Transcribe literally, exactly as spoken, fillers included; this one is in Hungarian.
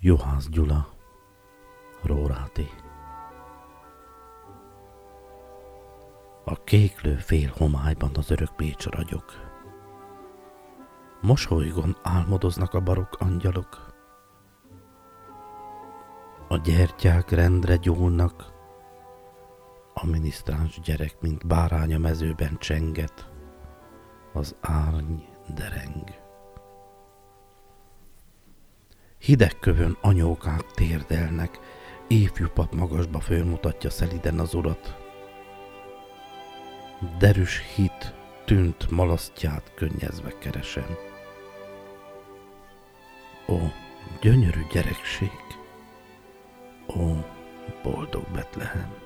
Juhász Gyula, Róráti. A kéklő fél homályban az örök Pécs ragyog. Mosolygon álmodoznak a barokk angyalok. A gyertyák rendre gyúlnak, a minisztráns gyerek, mint bárány a mezőben csenget, az árny dereng. Hideg kövön anyókák térdelnek, ifjú pap magasba fölmutatja szeliden az urat. Derűs hit tűnt malasztját könnyezve keresem. Ó, gyönyörű gyerekség! Ó, boldog Betlehem!